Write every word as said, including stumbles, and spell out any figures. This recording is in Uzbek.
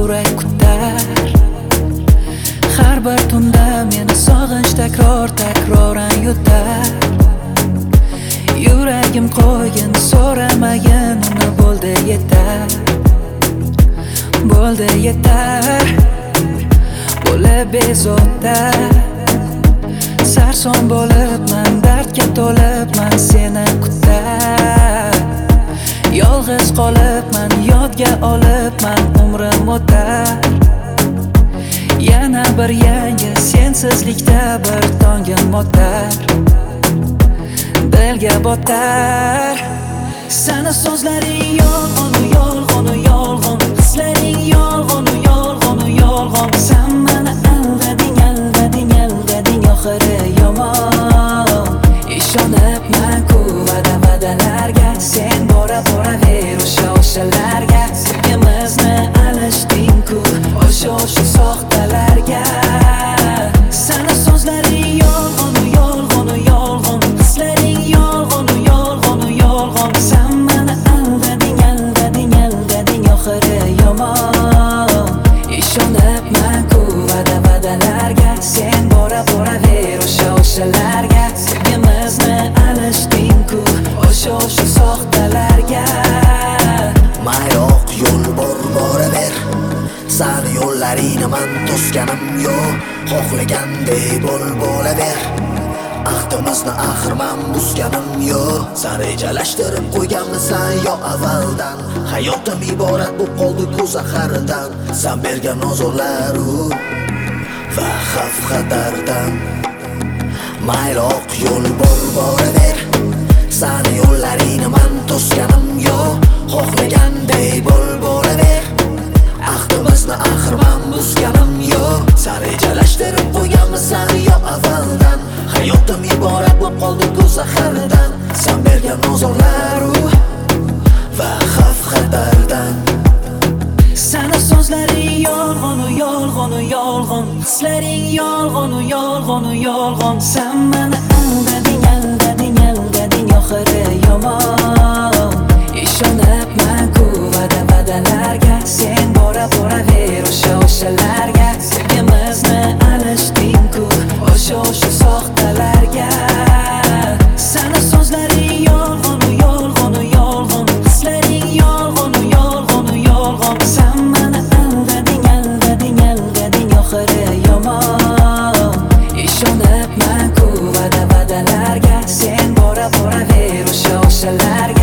yurak kutar. Har bir tunda meni sog'inch takror takroran yutar. Yuragim qo'ygin, so'ramagin, uni bo'ldi yetar. Bo'ldi yetar, bo'lib bezovta. Sarson bo'libman, dardga to'libman, seni kutar. Yolg'iz qolibman, yodga olibman, umrim o'tar. Yana bir yangi sensizlikda bir tongim o'tar. Dilga botar. Sana so'zlaring yolg'on, yolg'on, yolg'on. Hislaring yolg'on, yolg'on, yolg'on. Sen meni aldading, aldading, aldading, oxiri yomon. Ishonibman-ku va'da-va'dalarga, sen bora boraver o'sha o'shalarga. Sevgimizni alishding-ku o'sha o'sha soxtalarga. Sana so'zlaring yolg'on, yolg'on, yolg'on. Hislaring yolg'on, yolg'on, yolg'on. Sen meni aldading, aldading, aldading, oxiri yomon. Ishonibman-ku va'da-va'dalarga, sen bora boraver o'sha o'shalarga. Sevgimizni alishding-ku o'sha o'sha soxtalarga. Mayroq yo'l bor, boraver. San yo'llaringni man to'sganim yo'q. Xohlaganday bo'l, bo'laver. Ahdimizni axir men buzganim yo'q. Sen rejalashtirib qo'yganmisan yo avvaldan? Hayotim iborat bu qoldi ko'z zahardan. Sen bergan ozorlaru va xavf-xatardan. Mayroq yo'l bor, boraver. San yo'llaringni men to'sganim yo'q. Xohlaganday bo'l, bo'laver. Ahdimizni axir men buzganim yo'q. Sen rejalashtirib qo'yganmisan yo avvaldan? Hayotim iborat bu qoldi ko'z zahardan. Sen bergan ozorlaru va xavf-xatardan. Sana so'zlaring yolg'on, yolg'on, yolg'on. Hislaring yolg'on, yolg'on, yolg'on. Sen meni aldading, aldading, aldading, oxiri yomon. Ishonibman-ku va'da-va'dalarga, sen bora boraver o'sha o'shalarga. Sevgimizni alishding-ku o'sha o'sha soxtalarga. Sana so'zlaring yolg'on, yolg'on, yolg'on. Hislaring yolg'on, yolg'on, yolg'on. Sen meni aldading, aldading, aldading, oxiri yomon. Ishonibman-ku va'da-va'dalarga, sen bora boraver o'sha o'shalarga.